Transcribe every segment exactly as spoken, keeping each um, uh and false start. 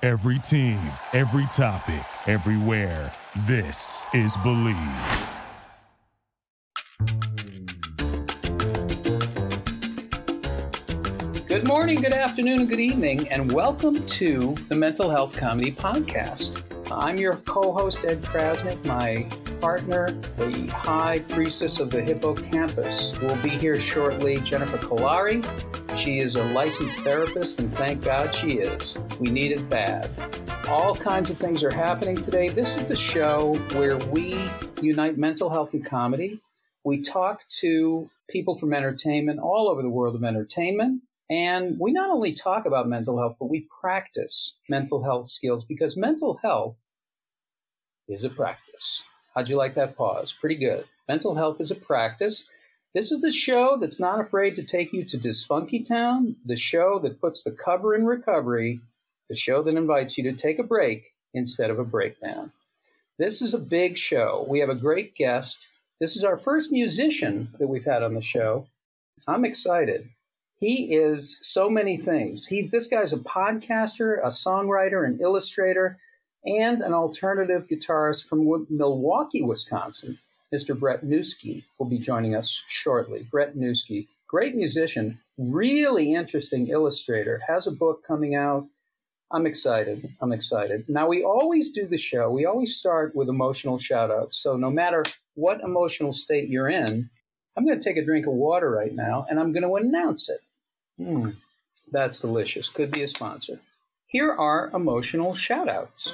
Every team, every topic, everywhere. This is Believe. Good morning, good afternoon, and good evening, and welcome to the Mental Health Comedy Podcast. I'm your co-host, Ed Krasnick. My partner, the high priestess of the hippocampus, will be here shortly, Jennifer Kolari. She is a licensed therapist, and thank God she is. We need it bad. All kinds of things are happening today. This is the show where we unite mental health and comedy. We talk to people from entertainment all over the world of entertainment. And we not only talk about mental health, but we practice mental health skills because mental health is a practice. How'd you like that pause? Pretty good. Mental health is a practice. This is the show that's not afraid to take you to Dysfunky Town, the show that puts the cover in recovery, the show that invites you to take a break instead of a breakdown. This is a big show. We have a great guest. This is our first musician that we've had on the show. I'm excited. He is so many things. He, this guy's a podcaster, a songwriter, an illustrator, and an alternative guitarist from Milwaukee, Wisconsin. Mister Brett Newski will be joining us shortly. Brett Newski, great musician, really interesting illustrator, has a book coming out. I'm excited. I'm excited. Now, we always do the show. We always start with emotional shout-outs. So no matter what emotional state you're in, I'm going to take a drink of water right now, and I'm going to announce it. Mm, that's delicious. Could be a sponsor. Here are emotional shout-outs.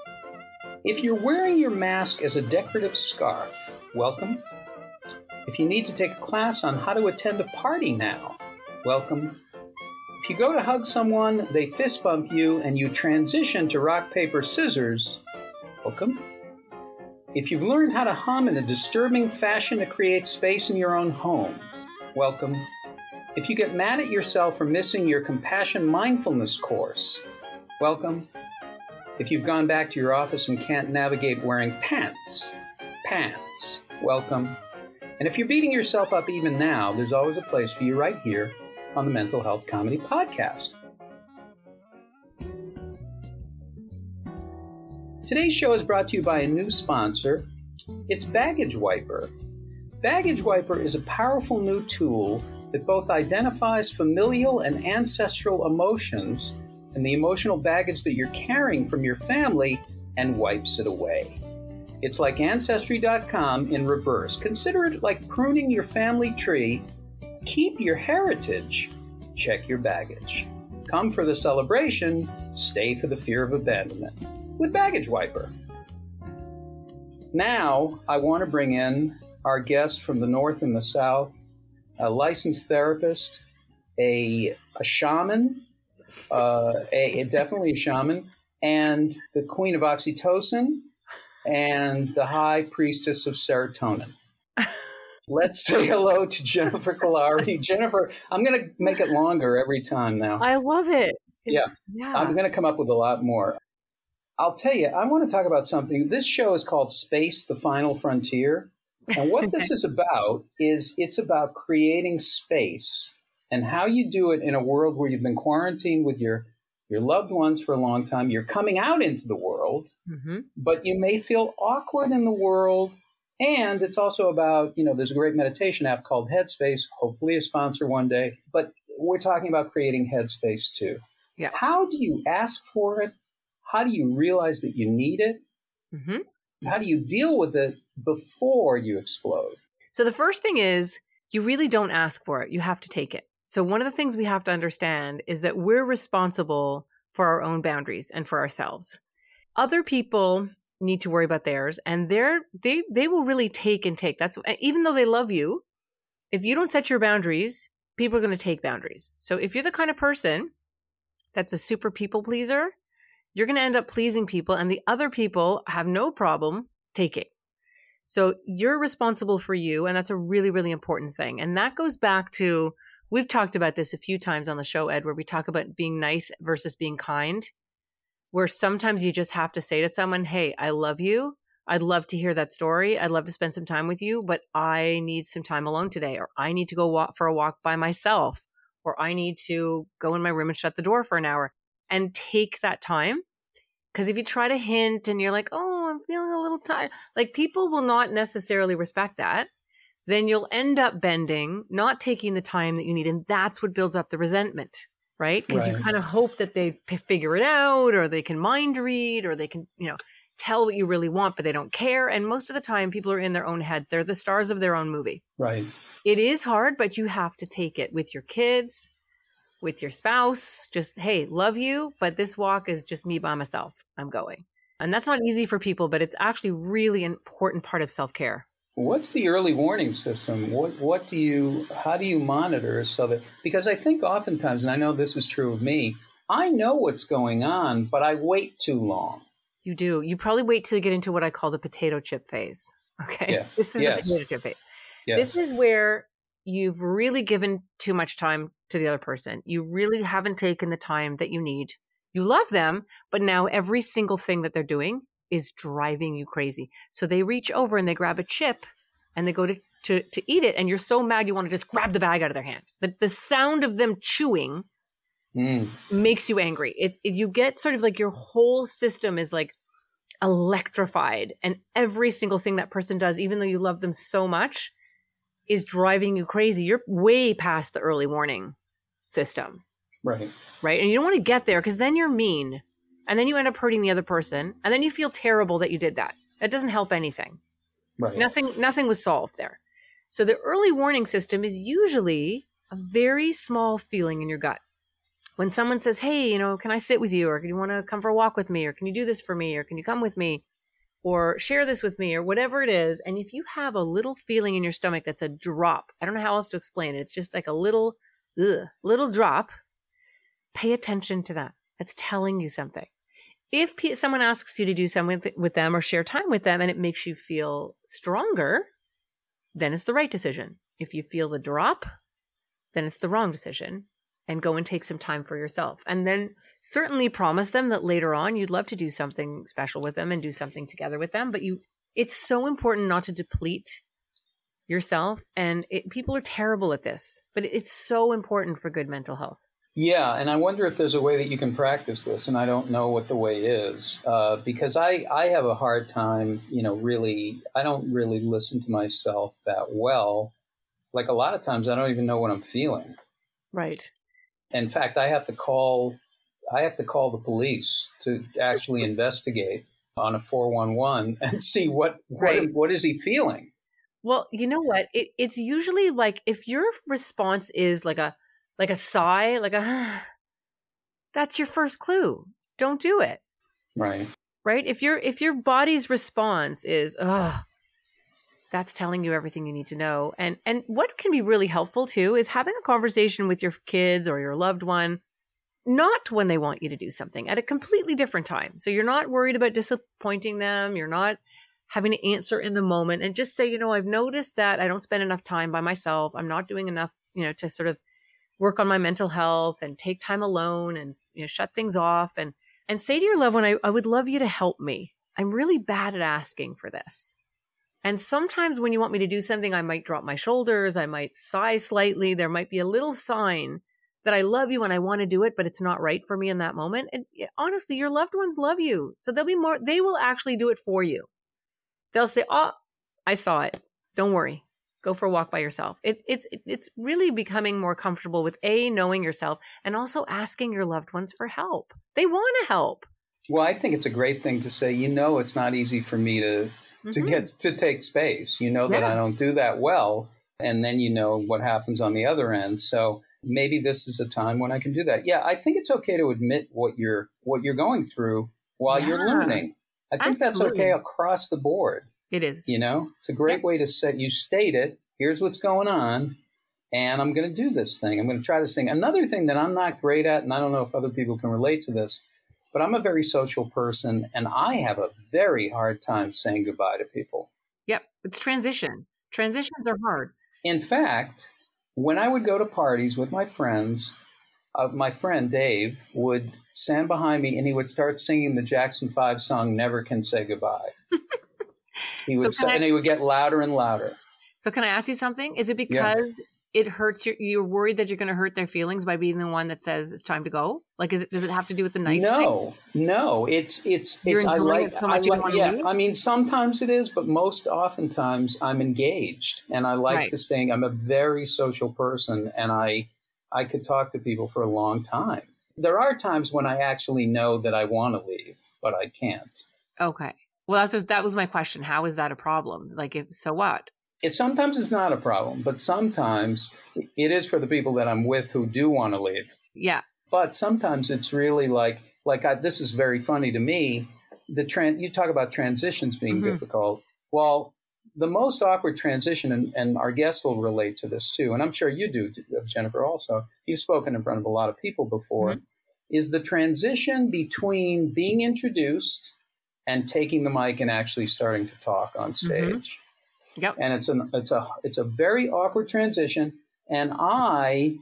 If you're wearing your mask as a decorative scarf, welcome. If you need to take a class on how to attend a party now, welcome. If you go to hug someone, they fist bump you, and you transition to rock, paper, scissors, welcome. If you've learned how to hum in a disturbing fashion to create space in your own home, welcome. If you get mad at yourself for missing your compassion mindfulness course, welcome. If you've gone back to your office and can't navigate wearing pants, pants, welcome. And if you're beating yourself up even now, there's always a place for you right here on the Mental Health Comedy Podcast. Today's show is brought to you by a new sponsor. It's Baggage Wiper. Baggage Wiper is a powerful new tool that both identifies familial and ancestral emotions and the emotional baggage that you're carrying from your family and wipes it away. It's like Ancestry dot com in reverse. Consider it like pruning your family tree. Keep your heritage. Check your baggage. Come for the celebration. Stay for the fear of abandonment. With Baggage Wiper. Now, I want to bring in our guests from the North and the South, a licensed therapist, a, a shaman, uh, a, a definitely a shaman, and the queen of oxytocin, and the high priestess of serotonin. Let's say hello to Jennifer Kolari. Jennifer, I'm going to make it longer every time now. I love it. Yeah. yeah. I'm going to come up with a lot more. I'll tell you, I want to talk about something. This show is called Space, the Final Frontier. And what this is about is it's about creating space and how you do it in a world where you've been quarantined with your, your loved ones for a long time. You're coming out into the world, mm-hmm. but you may feel awkward in the world. And it's also about, you know, there's a great meditation app called Headspace, hopefully a sponsor one day. But we're talking about creating Headspace too. Yeah. How do you ask for it? How do you realize that you need it? Mm-hmm. How do you deal with it before you explode? So the first thing is you really don't ask for it. You have to take it. So one of the things we have to understand is that we're responsible for our own boundaries and for ourselves. Other people need to worry about theirs, and they're, they they will really take and take. That's even though they love you, if you don't set your boundaries, people are going to take boundaries. So if you're the kind of person that's a super people pleaser, you're going to end up pleasing people, and the other people have no problem taking. So you're responsible for you, and that's a really, really important thing. And that goes back to, we've talked about this a few times on the show, Ed, where we talk about being nice versus being kind, where sometimes you just have to say to someone, hey, I love you. I'd love to hear that story. I'd love to spend some time with you, but I need some time alone today, or I need to go walk for a walk by myself, or I need to go in my room and shut the door for an hour and take that time Because if you try to hint and you're like, oh, I'm feeling a little tired, like people will not necessarily respect that. Then you'll end up bending, not taking the time that you need. And that's what builds up the resentment, right? Because Right. you kind of hope that they p- figure it out, or they can mind read, or they can, you know, tell what you really want, but they don't care. And most of the time people are in their own heads. They're the stars of their own movie. Right. It is hard, but you have to take it with your kids, with your spouse. Just, hey, love you, but this walk is just me by myself. I'm going. And that's not easy for people, but it's actually really an important part of self-care. What's the early warning system? What what do you, how do you monitor so that, because I think oftentimes, and I know this is true of me, I know what's going on, but I wait too long. You do. You probably wait till you get into what I call the potato chip phase. Okay. Yeah. This is Yes. the potato chip phase. Yes. This is where you've really given too much time to the other person. You really haven't taken the time that you need. You love them, but now every single thing that they're doing is driving you crazy. So they reach over and they grab a chip and they go to, to, to eat it. And you're so mad you want to just grab the bag out of their hand. The, the sound of them chewing Mm. makes you angry. It, it you get sort of like your whole system is like electrified, and every single thing that person does, even though you love them so much, is driving you crazy. You're way past the early warning system, Right. right? And you don't want to get there because then you're mean, and then you end up hurting the other person, and then you feel terrible that you did that. That doesn't help anything. Right. Nothing, nothing was solved there. So the early warning system is usually a very small feeling in your gut. When someone says, hey, you know, can I sit with you? Or can you want to come for a walk with me? Or can you do this for me? Or can you come with me? Or share this with me? Or whatever it is. And if you have a little feeling in your stomach that's a drop, I don't know how else to explain it. It's just like a little, ugh, little drop. Pay attention to that. That's telling you something. If p- someone asks you to do something with, with them or share time with them and it makes you feel stronger, then it's the right decision. If you feel the drop, then it's the wrong decision. And go and take some time for yourself. And then certainly promise them that later on you'd love to do something special with them and do something together with them. But you, it's so important not to deplete yourself. And it, people are terrible at this, but it's so important for good mental health. Yeah, and I wonder if there's a way that you can practice this, and I don't know what the way is, uh, because I, I have a hard time, you know, really, I don't really listen to myself that well. Like a lot of times I don't even know what I'm feeling. Right. In fact, I have to call, I have to call the police to actually investigate on a four one one and see what, Right. what, what is he feeling? Well, you know what? It, it's usually like if your response is like a like a sigh, like a that's your first clue. Don't do it. Right. Right? If your if your body's response is, oh, that's telling you everything you need to know. And and what can be really helpful too is having a conversation with your kids or your loved one, not when they want you to do something, at a completely different time. So you're not worried about disappointing them. You're not having to answer in the moment, and just say, you know, I've noticed that I don't spend enough time by myself. I'm not doing enough, you know, to sort of work on my mental health and take time alone and, you know, shut things off, and, and say to your loved one, I, I would love you to help me. I'm really bad at asking for this. And sometimes when you want me to do something, I might drop my shoulders. I might sigh slightly. There might be a little sign that I love you and I want to do it, but it's not right for me in that moment. And honestly, your loved ones love you. So they'll be more, they will actually do it for you. They'll say, oh, I saw it. Don't worry. Go for a walk by yourself. It's, it's, it's really becoming more comfortable with A, knowing yourself, and also asking your loved ones for help. They want to help. Well, I think it's a great thing to say, you know, it's not easy for me to, to Mhm. get to take space. You know that Yeah. I don't do that well. And then you know what happens on the other end. So maybe this is a time when I can do that. Yeah, I think it's okay to admit what you're what you're going through while you're Yeah. learning. I think that's Absolutely. okay across the board. It is. You know, it's a great Yep. way to set, you state it, here's what's going on, and I'm going to do this thing. I'm going to try this thing. Another thing that I'm not great at, and I don't know if other people can relate to this, but I'm a very social person, and I have a very hard time saying goodbye to people. Yep. It's transition. Transitions are hard. In fact, when I would go to parties with my friends, uh, my friend Dave would stand behind me and he would start singing the Jackson five song, Never Can Say Goodbye. He So would, can say, I- and he would get louder and louder. So can I ask you something? Is it because it hurts your, you're worried that you're going to hurt their feelings by being the one that says it's time to go? Like, is it, does it have to do with the nice no, thing? No, it's, it's, You're it's, I enjoying like, it so much I you like, want to yeah, leave? I mean, sometimes it is, but most oftentimes I'm engaged and I like Right. to sing. I'm a very social person and I, I could talk to people for a long time. There are times when I actually know that I want to leave, but I can't. Okay. Well, that's, that was my question. How is that a problem? Like, if, so what? It sometimes it's not a problem, but sometimes it is for the people that I'm with who do want to leave. Yeah. But sometimes it's really like, like I, this is very funny to me. The tran- you talk about transitions being Mm-hmm. difficult. Well, the most awkward transition, and, and our guests will relate to this too, and I'm sure you do, Jennifer, also. You've spoken in front of a lot of people before, Mm-hmm. is the transition between being introduced and taking the mic and actually starting to talk on stage. Mm-hmm. Yep. And it's an it's a it's a very awkward transition. And I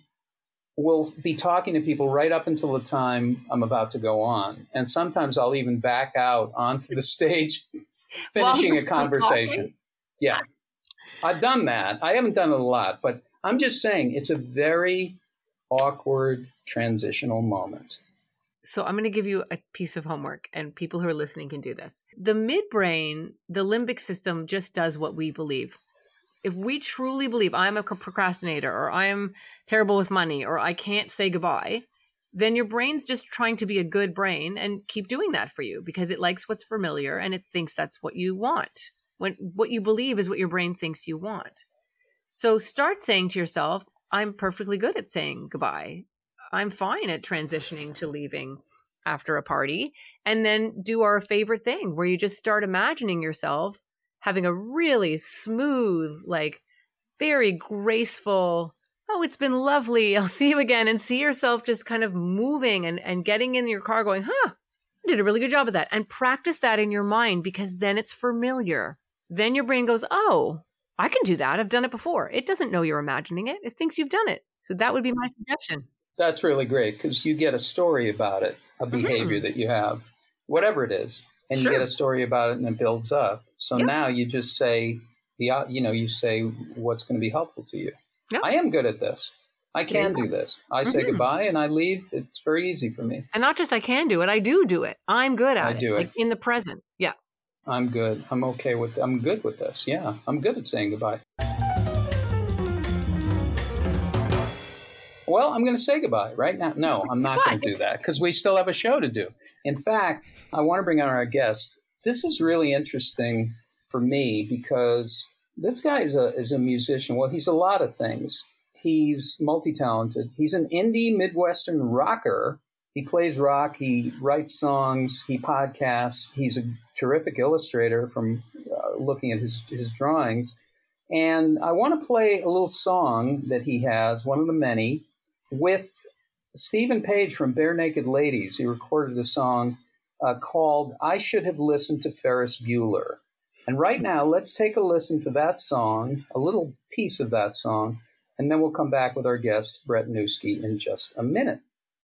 will be talking to people right up until the time I'm about to go on. And sometimes I'll even back out onto the stage, finishing While a conversation. talking? Yeah. I've done that. I haven't done it a lot, but I'm just saying it's a very awkward transitional moment. So I'm going to give you a piece of homework, and people who are listening can do this. The midbrain, the limbic system, just does what we believe. If we truly believe I'm a procrastinator, or I am terrible with money, or I can't say goodbye, then your brain's just trying to be a good brain and keep doing that for you because it likes what's familiar and it thinks that's what you want. When what you believe is what your brain thinks you want. So start saying to yourself, I'm perfectly good at saying goodbye. I'm fine at transitioning to leaving after a party. And then do our favorite thing where you just start imagining yourself having a really smooth, like very graceful, oh, it's been lovely, I'll see you again, and see yourself just kind of moving and, and getting in your car going, huh, I did a really good job of that. And practice that in your mind because then it's familiar. Then your brain goes, oh, I can do that. I've done it before. It doesn't know you're imagining it. It thinks you've done it. So that would be my suggestion. That's really great because you get a story about it, a behavior mm-hmm. that you have, whatever it is, and sure. you get a story about it and it builds up. So yep. now you just say, the, you know, you say what's going to be helpful to you. Yep. I am good at this. I can yeah. do this. I mm-hmm. say goodbye and I leave. It's very easy for me. And not just I can do it, I do do it. I'm good at I it. I do it. Like in the present. Yeah. I'm good. I'm okay with I'm good with this. Yeah. I'm good at saying goodbye. Well, I'm going to say goodbye right now. No, I'm not going to do that because we still have a show to do. In fact, I want to bring on our guest. This is really interesting for me because this guy is a, is a musician. Well, he's a lot of things. He's multi-talented. He's an indie Midwestern rocker. He plays rock. He writes songs. He podcasts. He's a terrific illustrator from uh, looking at his, his drawings. And I want to play a little song that he has, one of the many, with Stephen Page from Bare Naked Ladies. He recorded a song uh, called I Should Have Listened to Ferris Bueller. And right now, let's take a listen to that song, a little piece of that song, and then we'll come back with our guest, Brett Newski, in just a minute.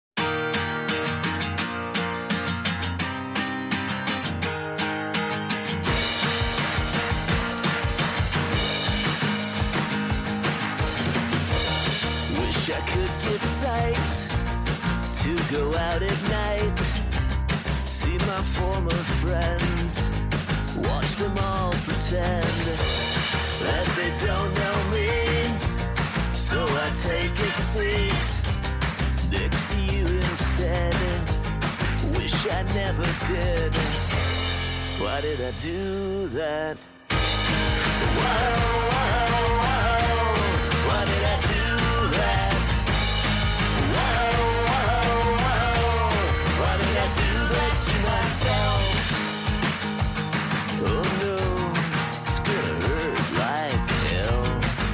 Go out at night, see my former friends, watch them all pretend that they don't know me. So I take a seat next to you instead. Wish I never did. Why did I do that? Whoa, whoa, whoa. Why did I do that? Whoa. Oh no, it's gonna hurt like hell.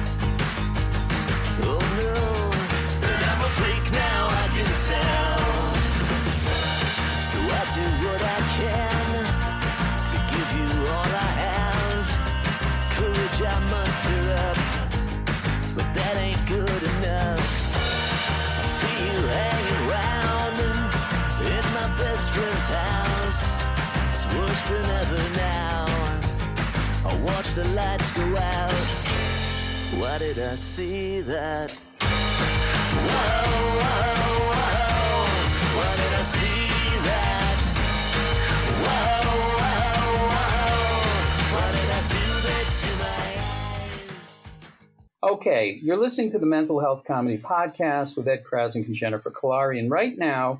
Oh no, and I'm a freak now, I can tell. So I do what I can to give you all I have. Courage I muster up, but that ain't good enough. I see you hanging around in my best friend's house. It's worse than ever now. I watch the lights go out Why did I see that? Whoa, whoa, whoa. Why did I see that? Whoa, whoa, whoa. Why did I do that to my eyes? Okay, you're listening to the Mental Health Comedy Podcast with Ed Krasnick and Jennifer Kolari. And right now,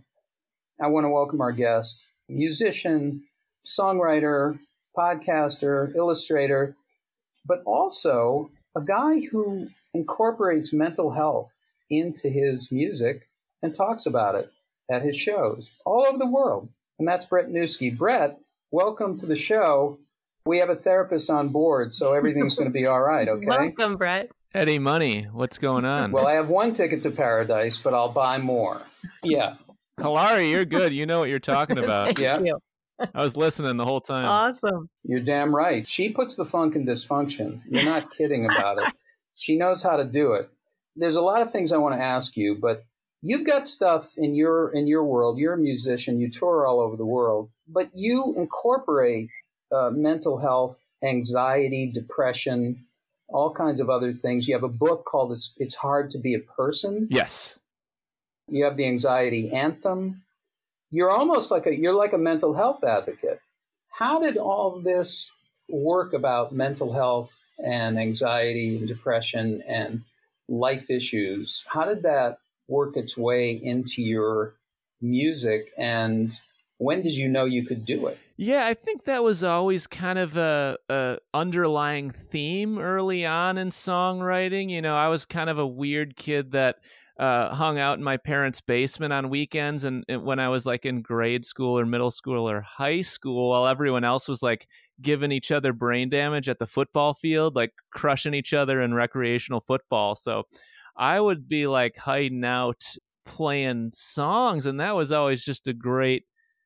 I want to welcome our guest, musician, songwriter, podcaster, illustrator, but also a guy who incorporates mental health into his music and talks about it at his shows all over the world. And that's Brett Newski. Brett, welcome to the show. We have a therapist on board, so everything's going to be all right, okay? Welcome, Brett. Eddie Money, what's going on? Well, I have one ticket to paradise, but I'll buy more. Yeah. Kalari, you're good. You know what you're talking about. Thank Yeah. you. I was listening the whole time. Awesome. You're damn right. She puts the funk in dysfunction. You're not kidding about it. She knows how to do it. There's a lot of things I want to ask you, but you've got stuff in your in your world. You're a musician. You tour all over the world, but you incorporate uh, mental health, anxiety, depression, all kinds of other things. You have a book called It's, It's Hard to Be a Person. Yes. You have the Anxiety Anthem. You're almost like a, you're like a mental health advocate. How did all this work about mental health and anxiety and depression and life issues? How did that work its way into your music? And when did you know you could do it? Yeah, I think that was always kind of a, a underlying theme early on in songwriting. You know, I was kind of a weird kid that Uh, hung out in my parents' basement on weekends, and, and when I was like in grade school or middle school or high school, while everyone else was like giving each other brain damage at the football field, like crushing each other in recreational football. So I would be like hiding out playing songs, and that was always just a great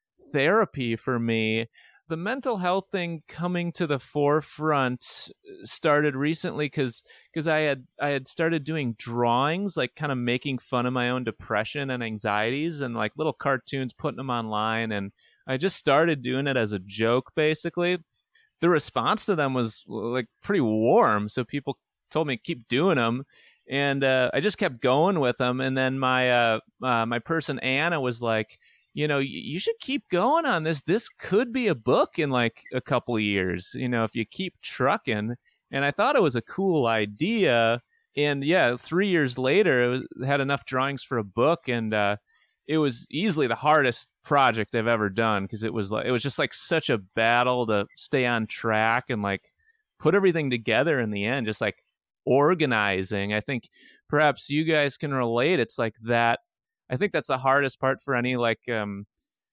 therapy for me. The mental health thing coming to the forefront started recently because because I had I had started doing drawings, like kind of making fun of my own depression and anxieties, and like little cartoons, putting them online, and I just started doing it as a joke. Basically, the response to them was like pretty warm, so people told me keep doing them, and uh, I just kept going with them. And then my uh, uh, my person Anna was like, you know, you should keep going on this. This could be a book in like a couple of years, you know, if you keep trucking. And I thought it was a cool idea. And yeah, three years later, it was, had enough drawings for a book. And uh, it was easily the hardest project I've ever done because it was like, it was just like such a battle to stay on track and like put everything together in the end, just like organizing. I think perhaps you guys can relate. It's like that. I think that's the hardest part for any like um,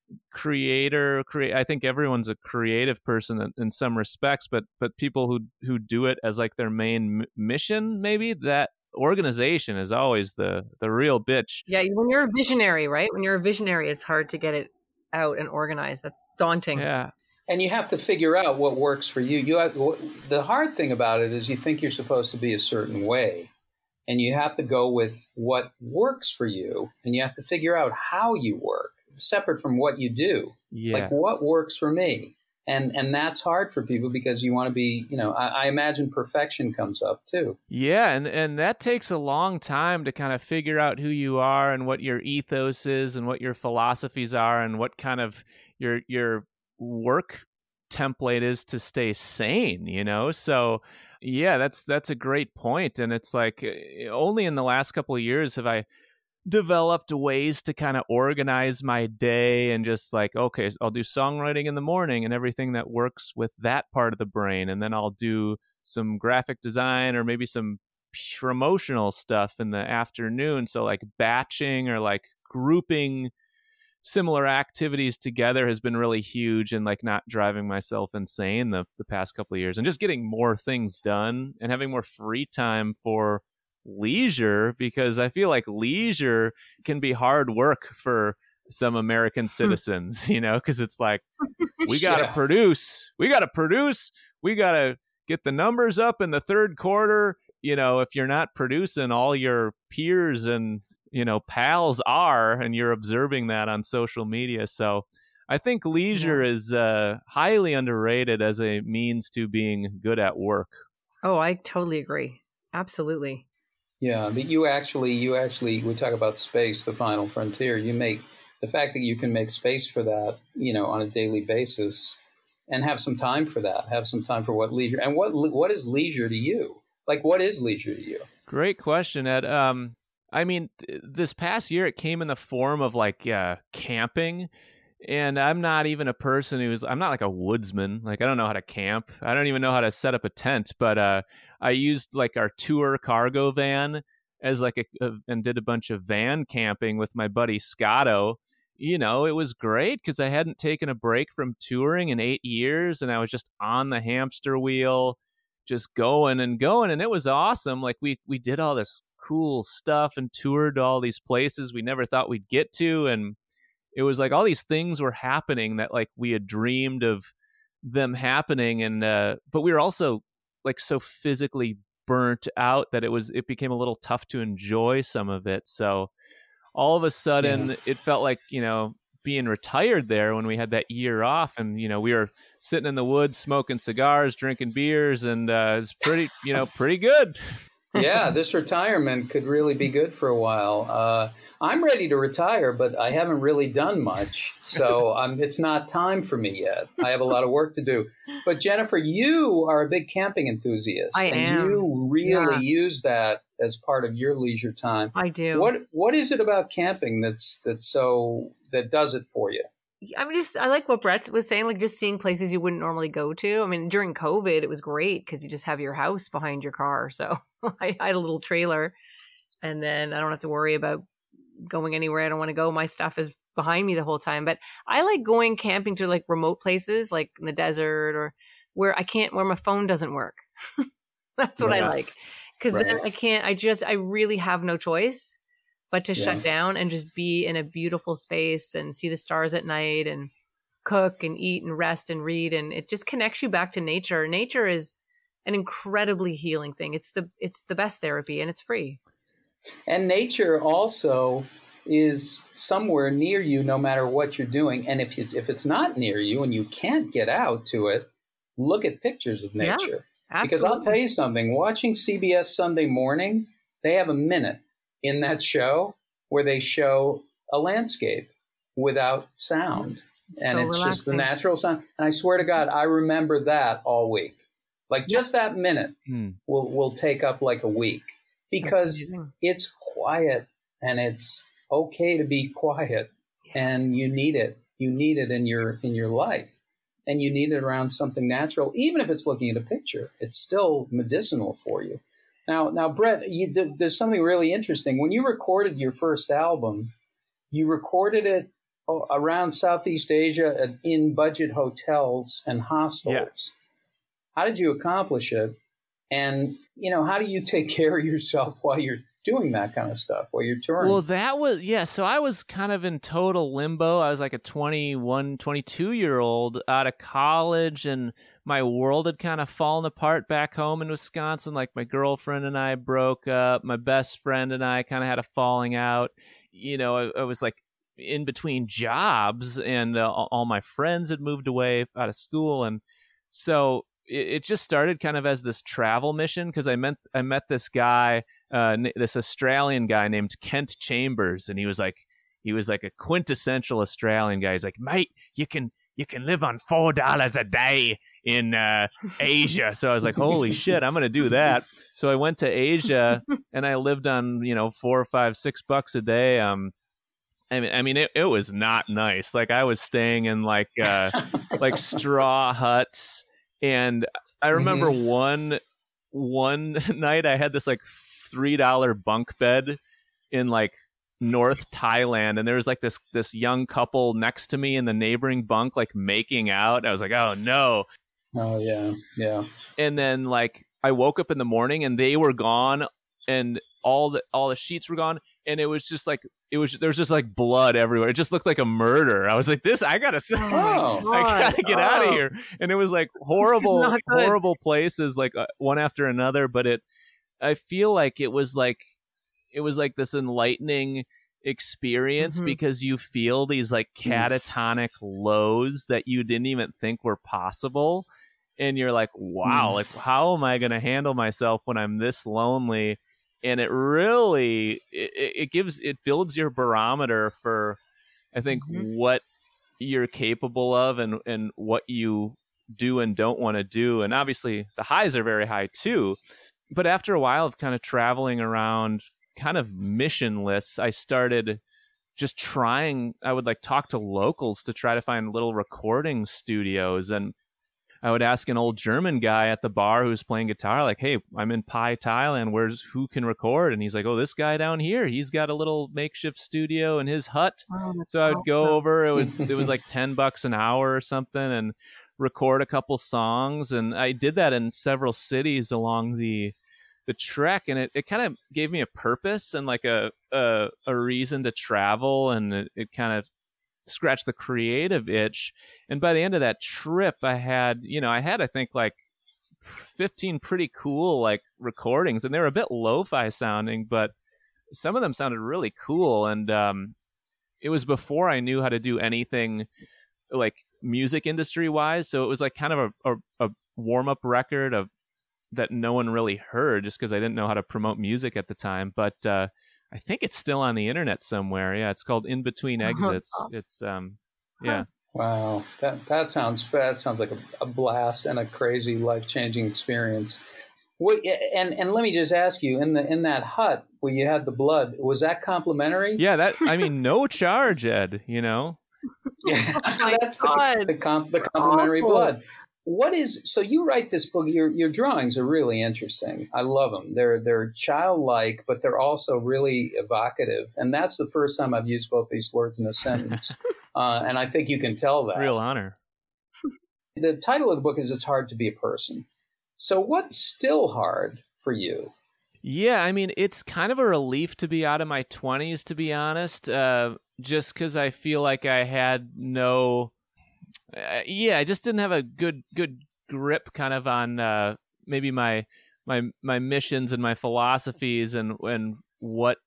creator. Create. I think everyone's a creative person in, in some respects, but but people who who do it as like their main m- mission, maybe that organization is always the the real bitch. Yeah, when you're a visionary, right? When you're a visionary, it's hard to get it out and organized. That's daunting. Yeah. And you have to figure out what works for you. You have, the hard thing about it is you think you're supposed to be a certain way. And you have to go with what works for you, and you have to figure out how you work, separate from what you do. Yeah. Like, what works for me? And and that's hard for people because you want to be, you know, I, I imagine perfection comes up too. Yeah, and, and that takes a long time to kind of figure out who you are and what your ethos is and what your philosophies are and what kind of your your work template is to stay sane, you know? So yeah, that's that's a great point. And it's like only in the last couple of years have I developed ways to kind of organize my day and just like, okay, I'll do songwriting in the morning and everything that works with that part of the brain. And then I'll do some graphic design or maybe some promotional stuff in the afternoon. So like batching or like grouping similar activities together has been really huge and like not driving myself insane the, the past couple of years and just getting more things done and having more free time for leisure, because I feel like leisure can be hard work for some American citizens, you know, because it's like, we got to Yeah. produce, we got to produce, we got to get the numbers up in the third quarter. You know, if you're not producing, all your peers and you know, pals are, and you're observing that on social media. So I think leisure yeah. is uh, highly underrated as a means to being good at work. Oh, I totally agree. Absolutely. Yeah, but you actually, you actually, we talk about space, the final frontier. You make the fact that you can make space for that, you know, on a daily basis, and have some time for that. Have some time for what leisure and what what is leisure to you? Like, what is leisure to you? Great question, Ed. Um, I mean, th- this past year it came in the form of like uh, camping. And I'm not even a person who's, I'm not like a woodsman. Like, I don't know how to camp. I don't even know how to set up a tent. But uh, I used like our tour cargo van as like a, a, and did a bunch of van camping with my buddy Scotto. You know, it was great because I hadn't taken a break from touring in eight years. And I was just on the hamster wheel, just going and going. And it was awesome. Like, we, we did all this cool stuff and toured all these places we never thought we'd get to. And it was like all these things were happening that like we had dreamed of them happening. And, uh, but we were also like so physically burnt out that it was, it became a little tough to enjoy some of it. So all of a sudden yeah. it felt like, you know, being retired there when we had that year off, and, you know, we were sitting in the woods, smoking cigars, drinking beers, and uh, it's pretty, you know, pretty good. Yeah, this retirement could really be good for a while. Uh, I'm ready to retire, but I haven't really done much. So um, it's not time for me yet. I have a lot of work to do. But Jennifer, you are a big camping enthusiast. I and am. You really yeah. use that as part of your leisure time. I do. What What is it about camping that's that's so that does it for you? I'm just, I like what Brett was saying, like just seeing places you wouldn't normally go to. I mean, during COVID, it was great because you just have your house behind your car. So I, I had a little trailer, and then I don't have to worry about going anywhere I don't want to go. My stuff is behind me the whole time. But I like going camping to like remote places, like in the desert, or where I can't, where my phone doesn't work. That's what yeah. I like. Because right. then I can't, I just, I really have no choice but to yeah. shut down and just be in a beautiful space and see the stars at night and cook and eat and rest and read. And it just connects you back to nature. Nature is an incredibly healing thing. It's the, it's the best therapy, and it's free. And nature also is somewhere near you, no matter what you're doing. And if you, if it's not near you and you can't get out to it, look at pictures of nature. Yeah, because I'll tell you something, watching C B S Sunday Morning, they have a minute in that show where they show a landscape without sound. It's and so it's relaxing. Just the natural sound. And I swear to God, I remember that all week. Like just that minute mm. will will take up like a week, because it's quiet, and it's okay to be quiet, and you need it. You need it in your in your life, and you need it around something natural. Even if it's looking at a picture, it's still medicinal for you. Now, now, Brett, you, th- there's something really interesting. When you recorded your first album, you recorded it oh, around Southeast Asia at, in budget hotels and hostels. Yeah. How did you accomplish it? And, you know, how do you take care of yourself while you're doing that kind of stuff, while you're touring? Well, that was, yeah, so I was kind of in total limbo. I was like a twenty-one, twenty-two-year-old out of college, and my world had kind of fallen apart back home in Wisconsin. Like, my girlfriend and I broke up. My best friend and I kind of had a falling out. You know, I, I was like in between jobs, and uh, all my friends had moved away out of school. And so it just started kind of as this travel mission, because I met I met this guy, uh, this Australian guy named Kent Chambers, and he was like he was like a quintessential Australian guy. He's like, mate, you can you can live on four dollars a day in uh, Asia. So I was like, holy shit, I'm gonna do that. So I went to Asia, and I lived on you know four or five, six bucks a day. Um, I mean, I mean, it, it was not nice. Like, I was staying in like uh, like straw huts. And I remember mm-hmm. one one night I had this like three dollar bunk bed in like North Thailand, and there was like this this young couple next to me in the neighboring bunk, like making out. I was like, oh no. Oh yeah, yeah. And then like I woke up in the morning and they were gone, and all the all the sheets were gone, and it was just like it was there was just like blood everywhere. It just looked like a murder. I was like, this I gotta oh, I gotta get oh. out of here. And it was like horrible horrible places, like uh, one after another. But it I feel like it was like it was like this enlightening experience, mm-hmm. because you feel these like catatonic lows that you didn't even think were possible. and you're like, wow, like how am I going to handle myself when I'm this lonely? And it really, it, it gives, it builds your barometer for, I think, mm-hmm. what you're capable of and, and what you do and don't want to do. And obviously the highs are very high too. But after a while of kind of traveling around kind of missionless, I started just trying, I would like talk to locals to try to find little recording studios. And I would ask an old German guy at the bar who was playing guitar, like, hey, I'm in Pai, Thailand. Where's who can record? And he's like, oh, this guy down here, he's got a little makeshift studio in his hut. Oh, so I would go over, it, would, it was like ten bucks an hour or something, and record a couple songs. And I did that in several cities along the the trek. And it, it kind of gave me a purpose and like a, a, a reason to travel. And it, it kind of scratch the creative itch. And by the end of that trip, I had, you know, I had, I think like fifteen pretty cool like recordings, and they were a bit lo-fi sounding, but some of them sounded really cool. And um, it was before I knew how to do anything like music industry wise. So it was like kind of a, a, a warm up record of that no one really heard just because I didn't know how to promote music at the time. But uh, I think it's still on the internet somewhere. Yeah, it's called In Between Exits. It's um, yeah. Wow, that that sounds that sounds like a, a blast and a crazy life changing experience. What, and and let me just ask you, in the in that hut where you had the blood, was that complimentary? Yeah, that I mean, no charge, Ed. You know. Yeah, oh that's the the, comp, the complimentary awful. blood. What is so? You write this book. Your your drawings are really interesting. I love them. They're they're childlike, but they're also really evocative. And that's the first time I've used both these words in a sentence. uh, and I think you can tell that. Real honor. The title of the book is "It's Hard to Be a Person." So what's still hard for you? Yeah, I mean, it's kind of a relief to be out of my twenties, to be honest. Uh, just because I feel like I had no. Uh, yeah, I just didn't have a good good grip kind of on uh, maybe my my my missions and my philosophies and and what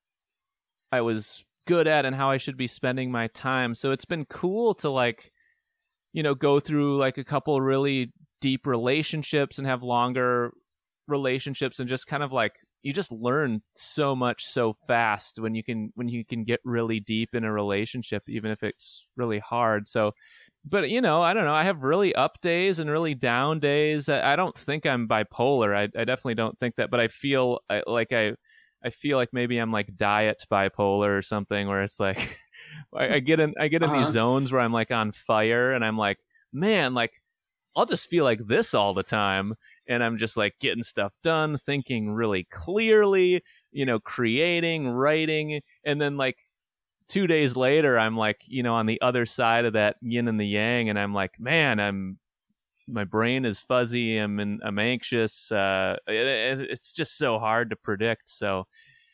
I was good at and how I should be spending my time. So it's been cool to like, you know, go through like a couple really deep relationships and have longer relationships and just kind of like you just learn so much so fast when you can when you can get really deep in a relationship, even if it's really hard. So but, you know, I don't know. I have really up days and really down days. I, I don't think I'm bipolar. I, I definitely don't think that. But I feel I, like I I feel like maybe I'm like diet bipolar or something, where it's like I, I get in I get in uh-huh. these zones where I'm like on fire and I'm like, man, like I'll just feel like this all the time. And I'm just like getting stuff done, thinking really clearly, you know, creating, writing. And then like two days later, I'm like, you know, on the other side of that yin and the yang, and I'm like, man, I'm, my brain is fuzzy. I'm, in, I'm anxious. Uh, it, it's just so hard to predict. So,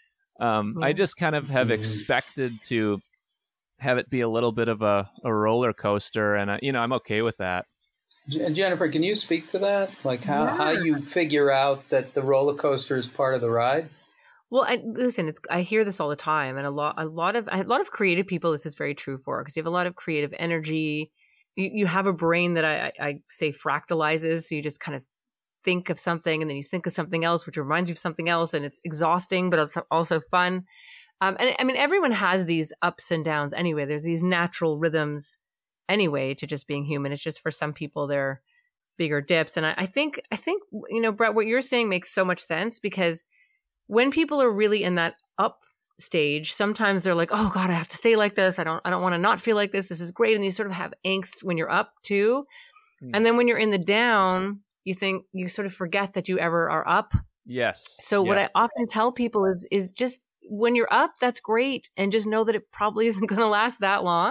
um, yeah. I just kind of have expected to have it be a little bit of a, a roller coaster, and I, you know, I'm okay with that. Jennifer, can you speak to that? Like how, yeah. how you figure out that the roller coaster is part of the ride? Well, I, listen, it's, I hear this all the time, and a lot, a lot of, a lot of creative people, this is very true for, because you have a lot of creative energy. You, you have a brain that I, I, I say fractalizes. So you just kind of think of something, and then you think of something else, which reminds you of something else, and it's exhausting, but it's also fun. Um, and I mean, everyone has these ups and downs anyway. There's these natural rhythms anyway to just being human. It's just for some people they're bigger dips, and I, I think, I think you know, Brett, what you're saying makes so much sense, because when people are really in that up stage, sometimes they're like, oh God, I have to stay like this. I don't, I don't want to not feel like this. This is great. And you sort of have angst when you're up too. Mm. And then when you're in the down, you think you sort of forget that you ever are up. Yes. So yes. what I often tell people is, is just when you're up, that's great. And just know that it probably isn't going to last that long.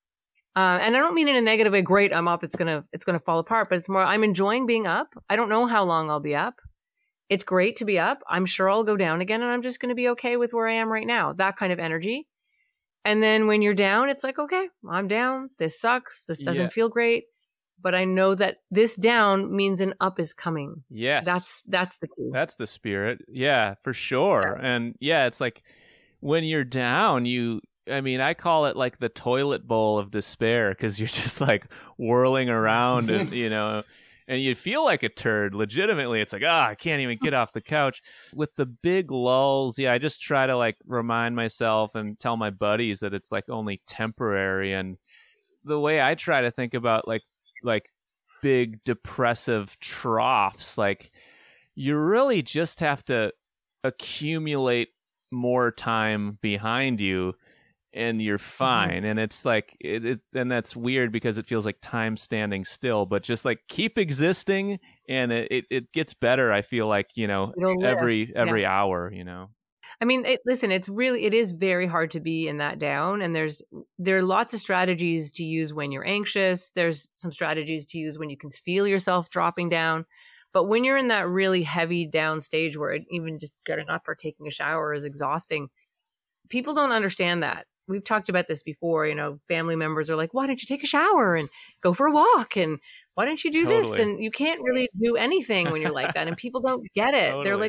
Uh, and I don't mean in a negative way, great, I'm up, it's going to, it's going to fall apart, but it's more, I'm enjoying being up. I don't know how long I'll be up. It's great to be up. I'm sure I'll go down again, and I'm just going to be okay with where I am right now. That kind of energy. And then when you're down, it's like, okay, I'm down. This sucks. This doesn't yeah. feel great. But I know that this down means an up is coming. Yes. That's that's the key. That's the spirit. Yeah, for sure. Yeah. And yeah, it's like when you're down, you, I mean, I call it like the toilet bowl of despair, because you're just like whirling around and, you know, and you feel like a turd. Legitimately, it's like, ah, oh, I can't even get off the couch. With the big lulls, yeah, I just try to like remind myself and tell my buddies that it's like only temporary. And the way I try to think about like like big depressive troughs, like you really just have to accumulate more time behind you and you're fine. Mm-hmm. And it's like it, it and that's weird because it feels like time standing still, but just like keep existing and it it, it gets better. I feel like, you know, every every yeah. hour, you know. I mean, it, listen, it's really, it is very hard to be in that down. And there's, there are lots of strategies to use when you're anxious. There's some strategies to use when you can feel yourself dropping down. But when you're in that really heavy down stage where it, even just getting up or taking a shower is exhausting, people don't understand that. We've talked about this before, you know, family members are like, why don't you take a shower and go for a walk? And why don't you do totally. this? And you can't really do anything when you're like that. And people don't get it. Totally. They're like,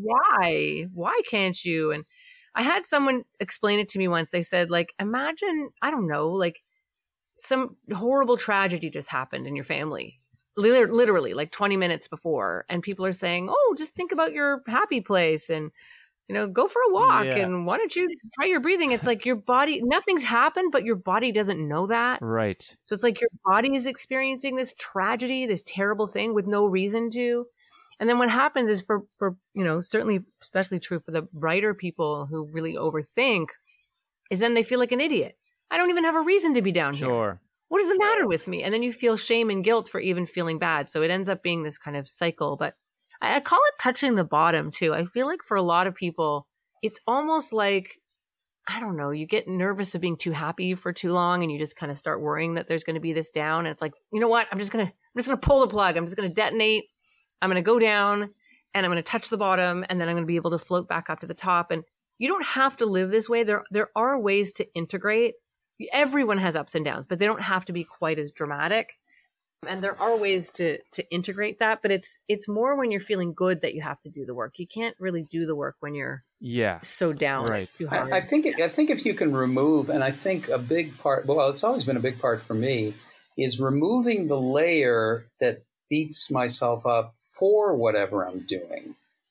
why? Why can't you? And I had someone explain it to me once. They said, like, imagine, I don't know, like some horrible tragedy just happened in your family. Literally like twenty minutes before. And people are saying, oh, just think about your happy place and, you know, go for a walk yeah. and why don't you try your breathing? It's like your body, nothing's happened, but your body doesn't know that. Right. So it's like your body is experiencing this tragedy, this terrible thing with no reason to. And then what happens is for, for, you know, certainly especially true for the brighter people who really overthink is then they feel like an idiot. I don't even have a reason to be down sure. here. What is the matter with me? And then you feel shame and guilt for even feeling bad. So it ends up being this kind of cycle, but I call it touching the bottom too. I feel like for a lot of people, it's almost like, I don't know, you get nervous of being too happy for too long and you just kind of start worrying that there's going to be this down. And it's like, you know what? I'm just going to, I'm just going to pull the plug. I'm just going to detonate. I'm going to go down and I'm going to touch the bottom and then I'm going to be able to float back up to the top. And you don't have to live this way. There, there are ways to integrate. Everyone has ups and downs, but they don't have to be quite as dramatic. And there are ways to to integrate that, but it's it's more when you're feeling good that you have to do the work. You can't really do the work when you're yeah so down. Right. Too hard. I, I think I think if you can remove, and I think a big part, well, it's always been a big part for me, is removing the layer that beats myself up for whatever I'm doing.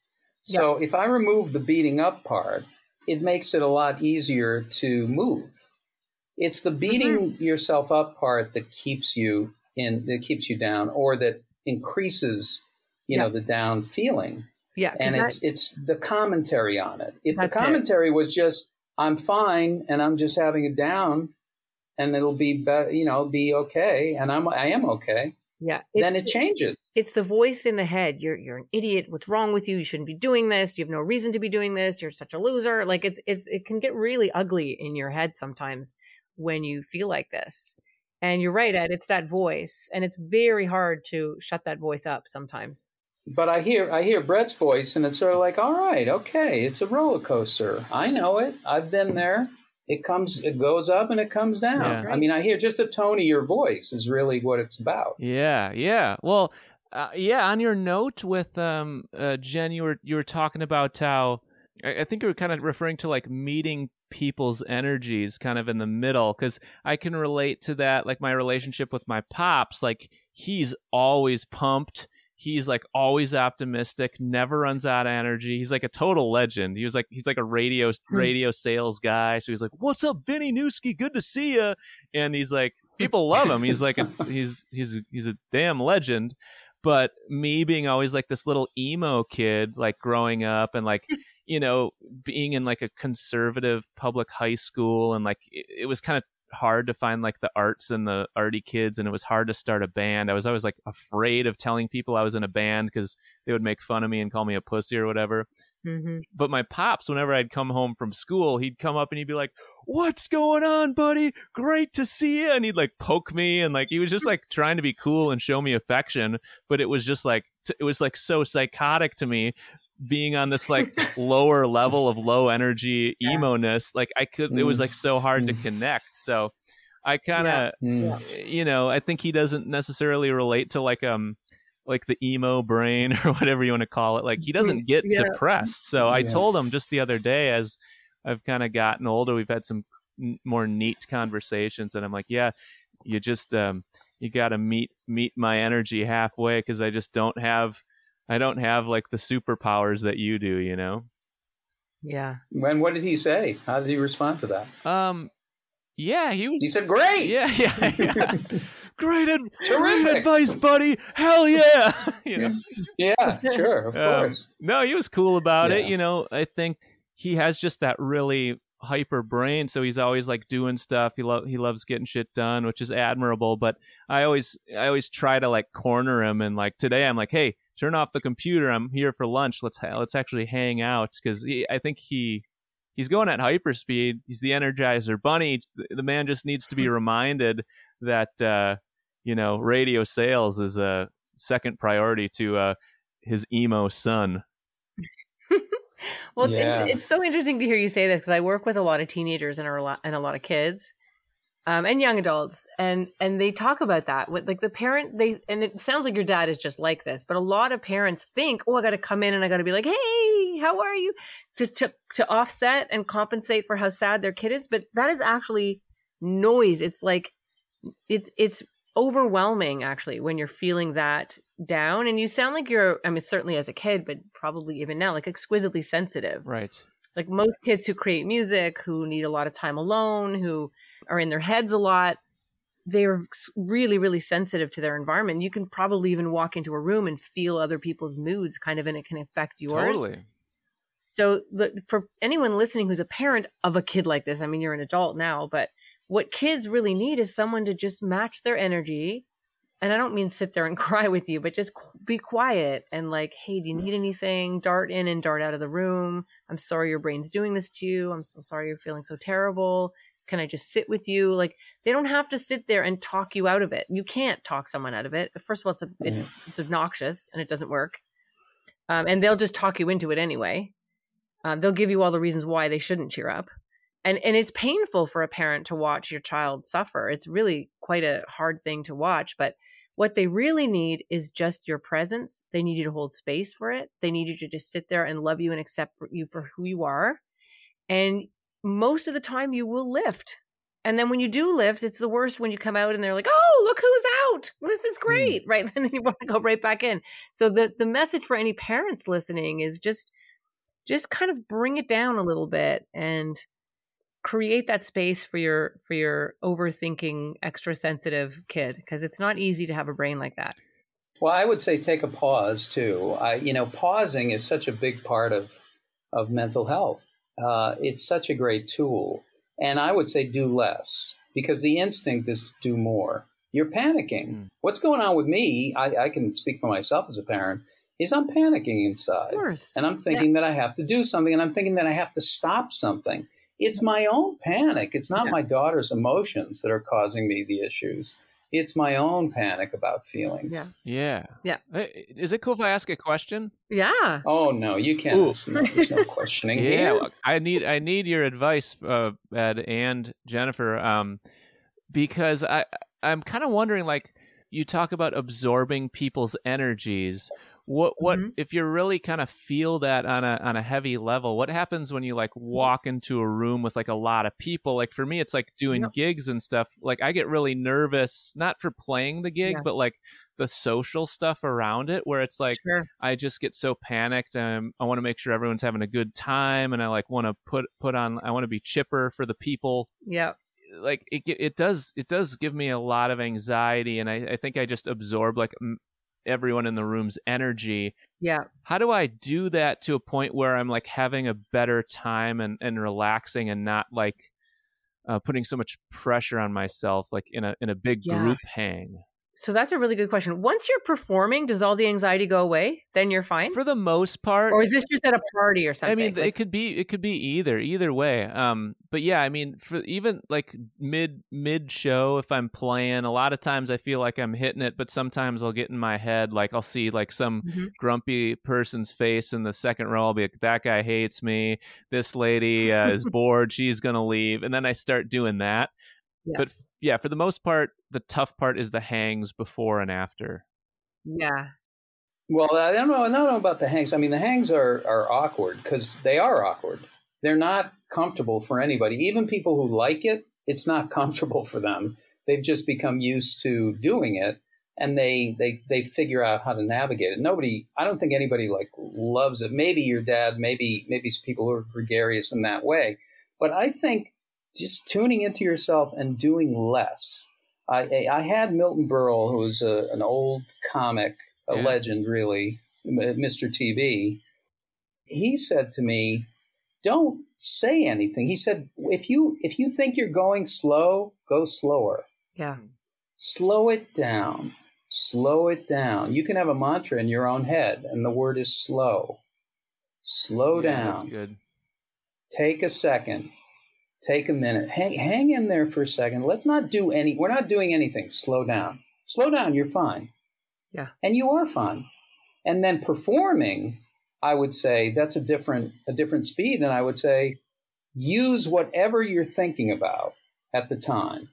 So yeah. if I remove the beating up part, it makes it a lot easier to move. It's the beating mm-hmm. yourself up part that keeps you in, that keeps you down, or that increases, you yeah. know, the down feeling. Yeah. And that, it's it's the commentary on it. If the That's commentary it. was just, I'm fine and I'm just having a down and it'll be, be you know, be okay. And I'm, I am okay. Yeah. Then it changes. It's the voice in the head. You're, you're an idiot. What's wrong with you? You shouldn't be doing this. You have no reason to be doing this. You're such a loser. Like it's, it's, it can get really ugly in your head sometimes when you feel like this. And you're right, Ed, it's that voice. And it's very hard to shut that voice up sometimes. But I hear I hear Brett's voice, and it's sort of like, all right, okay, it's a roller coaster. I know it. I've been there. It comes, it goes up and it comes down. Yeah. Right. I mean, I hear just the tone of your voice is really what it's about. Yeah, yeah. Well, uh, yeah. On your note with um, uh, Jen, you were you were talking about how I, I think you were kind of referring to like meeting people's energies kind of in the middle, because I can relate to that. Like my relationship with my pops, like he's always pumped. He's like always optimistic, never runs out of energy. He's like a total legend. He was like, he's like a radio, radio sales guy. So he's like, what's up, Vinny Newski? Good to see you. And he's like, people love him. He's like, a, he's, he's, he's a damn legend. But me being always like this little emo kid, like growing up and like, you know, being in like a conservative public high school, and like it, it was kind of hard to find like the arts and the arty kids, and it was hard to start a band. I was always like afraid of telling people I was in a band because they would make fun of me and call me a pussy or whatever. Mm-hmm. But my pops, whenever I'd come home from school, he'd come up and he'd be like, what's going on, buddy? Great to see you. And he'd like poke me, and like he was just like trying to be cool and show me affection. But it was just like, it was like so psychotic to me being on this like lower level of low energy emo-ness. Like I could, mm. it was like so hard mm. to connect. So I kind of, yeah. you know, I think he doesn't necessarily relate to like, um, like the emo brain or whatever you want to call it. Like he doesn't get yeah. depressed. So I yeah. told him just the other day, as I've kind of gotten older, we've had some n- more neat conversations, and I'm like, yeah, you just um, you got to meet meet my energy halfway, because I just don't have I don't have like the superpowers that you do, you know. Yeah. And what did he say? How did he respond to that? Um, yeah, he was. He said, "Great, Yeah, yeah, yeah. great, ad- great Terrific. advice, buddy. Hell yeah, you know. yeah, sure, of Um, course." no, he was cool about it. Yeah. You know, I think he has just that really hyper brain, so he's always like doing stuff. He lo- he loves getting shit done, which is admirable. But I always I always try to like corner him, and like today I'm like, hey, turn off the computer. I'm here for lunch. Let's ha- let's actually hang out, because I think he he's going at hyperspeed. He's the Energizer Bunny. The, the man just needs to be reminded that uh, you know, radio sales is a second priority to uh, his emo son. Well, it's, Yeah. it's so interesting to hear you say this, because I work with a lot of teenagers and a lot and a lot of kids, um, and young adults, and and they talk about that. With like the parent, they and it sounds like your dad is just like this, but a lot of parents think, oh, I got to come in and I got to be like, hey, how are you, to to to offset and compensate for how sad their kid is. But that is actually noise. It's like it's it's overwhelming actually when you're feeling that down, and you sound like you're, I mean, certainly as a kid, but probably even now, like exquisitely sensitive. Right. Like most kids who create music, who need a lot of time alone, who are in their heads a lot, they're really, really sensitive to their environment. You can probably even walk into a room and feel other people's moods kind of, and it can affect yours. Totally. So the, for anyone listening who's a parent of a kid like this, I mean, you're an adult now, but what kids really need is someone to just match their energy. And I don't mean sit there and cry with you, but just be quiet and like, hey, do you need anything? Dart in and dart out of the room. I'm sorry your brain's doing this to you. I'm so sorry you're feeling so terrible. Can I just sit with you? Like, they don't have to sit there and talk you out of it. You can't talk someone out of it. First of all, it's, a, it, it's obnoxious and it doesn't work. Um, and they'll just talk you into it anyway. Um, they'll give you all the reasons why they shouldn't cheer up. And and it's painful for a parent to watch your child suffer. It's really quite a hard thing to watch. But what they really need is just your presence. They need you to hold space for it. They need you to just sit there and love you and accept you for who you are. And most of the time you will lift. And then when you do lift, it's the worst when you come out and they're like, oh, look who's out. This is great. Mm. Right. Then you want to go right back in. So the, the message for any parents listening is just, just kind of bring it down a little bit and create that space for your for your overthinking, extra sensitive kid, because it's not easy to have a brain like that. Well, I would say take a pause too. I, you know, pausing is such a big part of of mental health. Uh, it's such a great tool, and I would say do less, because the instinct is to do more. You're panicking. Mm. What's going on with me? I, I can speak for myself as a parent. Is I'm panicking inside, of course. And I'm thinking yeah. that I have to do something, and I'm thinking that I have to stop something. It's my own panic. It's not yeah. my daughter's emotions that are causing me the issues. It's my own panic about feelings. Yeah. Yeah. Yeah. Hey, is it cool if I ask a question? Yeah. Oh, no, you can't. Ask, no, there's no questioning yeah, here. Well, I need I need your advice, uh, Ed and Jennifer, um, because I, I'm kind of wondering, like, you talk about absorbing people's energies. What what mm-hmm. if you really kind of feel that on a on a heavy level? What happens when you like walk into a room with like a lot of people? Like for me, it's like doing yep. gigs and stuff. Like I get really nervous, not for playing the gig, yeah. but like the social stuff around it, where it's like sure. I just get so panicked. Um, I want to make sure everyone's having a good time, and I like want to put put on. I want to be chipper for the people. Yeah. Like it it does it does give me a lot of anxiety, and I, I think I just absorb like m- everyone in the room's energy. Yeah. How do I do that to a point where I'm like having a better time and, and relaxing and not like uh, putting so much pressure on myself, like in a in a big yeah. group hang? So that's a really good question. Once you're performing, does all the anxiety go away? Then you're fine? For the most part. Or is this just at a party or something? I mean, like, it could be it could be either, either way. Um, but yeah, I mean, for even like mid mid show, if I'm playing, a lot of times I feel like I'm hitting it, but sometimes I'll get in my head, like I'll see like some mm-hmm. grumpy person's face in the second row. I'll be like, that guy hates me. This lady uh, is bored. She's gonna leave, and then I start doing that. Yeah. But yeah, for the most part, the tough part is the hangs before and after. Yeah. Well, I don't know. I don't know about the hangs. I mean, the hangs are, are awkward because they are awkward. They're not comfortable for anybody. Even people who like it, it's not comfortable for them they've just become used to doing it, and they they they figure out how to navigate it. Nobody, I don't think anybody like loves it. Maybe your dad, maybe maybe people who are gregarious in that way, but I think just tuning into yourself and doing less. I I had Milton Berle, who was a, an old comic, a Yeah. legend really, Mister T V. He said to me, "Don't say anything." He said, "If you if you think you're going slow, go slower. Yeah. Slow it down. Slow it down. You can have a mantra in your own head, and the word is slow. Slow Yeah, down. That's good. Take a second. Take a minute. Hang, hang in there for a second. Let's not do any, we're not doing anything. Slow down. Slow down. You're fine. Yeah. And you are fine. And then performing, I would say that's a different, a different speed. And I would say, use whatever you're thinking about at the time.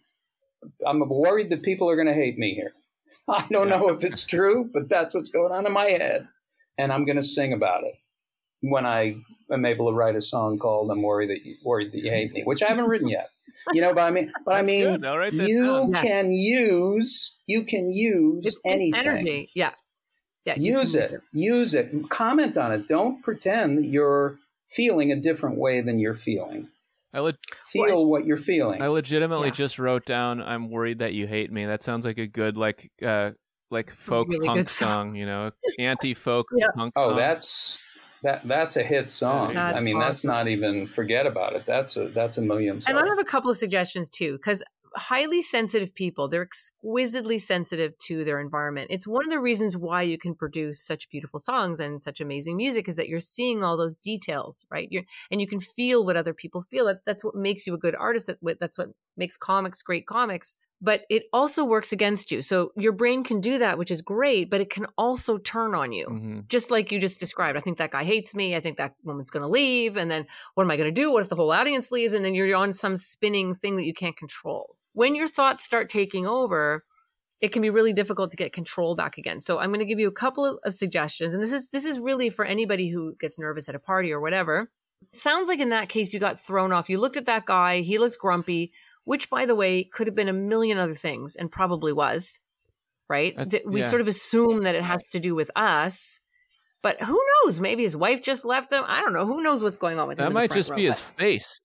I'm worried that people are going to hate me here. I don't know if it's true, but that's what's going on in my head. And I'm going to sing about it when I am able to write a song called "I'm worried that you, worried that you hate me," which I haven't written yet. You know, but I mean, but I That's mean, good. I'll write that you down. Yeah. can use, you can use It's, it's anything. energy. Yeah. Yeah. you Use can it. Use it. Comment on it. Don't pretend that you're feeling a different way than you're feeling. I le- Feel what you're feeling. I legitimately Yeah. just wrote down, "I'm worried that you hate me." That sounds like a good like uh like folk really punk good song. song, you know, anti-folk Yeah. punk Oh, song. that's that. That's a hit song. That's I mean, that's awesome. not even forget about it. That's a that's a million. And I Songs. have a couple of suggestions too, because highly sensitive people, they're exquisitely sensitive to their environment. It's one of the reasons why you can produce such beautiful songs and such amazing music is that you're seeing all those details, right? You're, and you can feel what other people feel. That, that's what makes you a good artist. That, that's what makes comics great comics. But it also works against you. So your brain can do that, which is great, but it can also turn on you. hmm Just like you just described. I think that guy hates me. I think that woman's going to leave. And then what am I going to do? What if the whole audience leaves? And then you're on some spinning thing that you can't control. When your thoughts start taking over, it can be really difficult to get control back again. So I'm going to give you a couple of, of suggestions. And this is this is really for anybody who gets nervous at a party or whatever. It sounds like in that case, you got thrown off. You looked at that guy. He looked grumpy, which, by the way, could have been a million other things and probably was, right? Uh, Th- we yeah. sort of assume that it has to do with us. But who knows? Maybe his wife just left him. I don't know. Who knows what's going on with him? That in the might front just row, be his but- face.